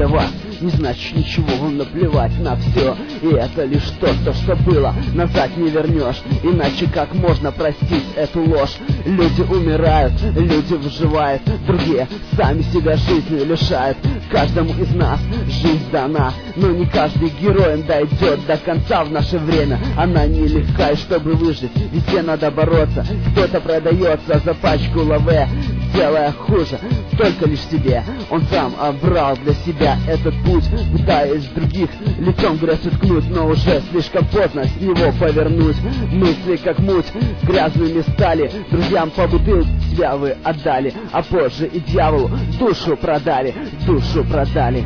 для вас не значит ничего, вам наплевать на все. И это лишь то, что было, назад не вернешь. Иначе как можно простить эту ложь? Люди умирают, люди выживают, другие сами себя жизни лишают. Каждому из нас жизнь дана, но не каждый героем дойдет до конца в наше время. Она нелегка, и чтобы выжить, везде надо бороться. Кто-то продается за пачку лаве, делая хуже только лишь себе. Он сам обрал для себя этот путь, пытаясь других лицом грязь уткнуть, но уже слишком поздно с него повернуть. Мысли как муть грязными стали, друзьям по бутылке себя вы отдали, а позже и дьяволу душу продали, душу продали.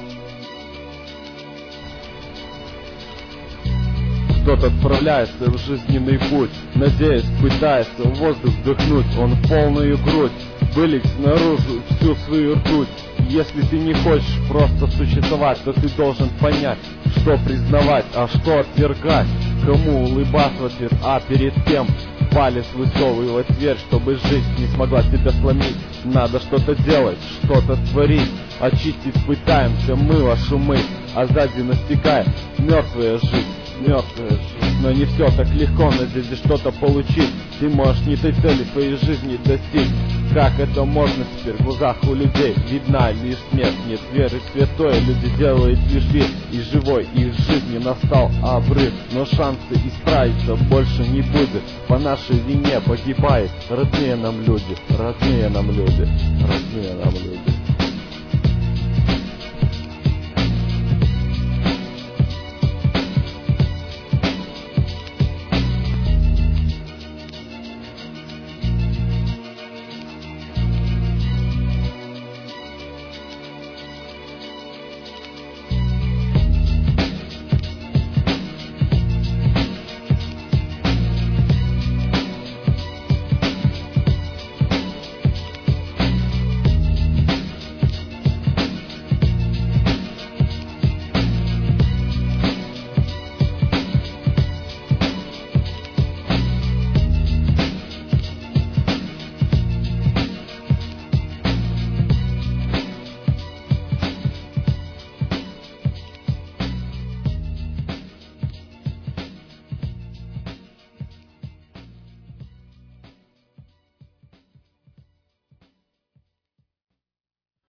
Кто-то отправляется в жизненный путь, надеясь, пытается воздух вдохнуть. Он в полную грудь вылить наружу всю свою ртуть. Если ты не хочешь просто существовать, то ты должен понять, что признавать, а что отвергать. Кому улыбаться в ответ, а перед тем палец высовывать вверх, чтобы жизнь не смогла тебя сломить. Надо что-то делать, что-то творить. Очистить пытаемся мы вашу мысль, а сзади настигает мертвая жизнь. Мертвая жизнь. Но не все так легко, надеюсь что-то получить. Ты можешь не той цели своей жизни достичь. Как это можно теперь в глазах у людей? Видна лишь смерть, нет веры святой. Люди делают лишь вид, и живой их жизни настал обрыв. Но шансы исправиться больше не будет. По нашей вине погибают родные нам люди, родные нам люди, родные нам люди.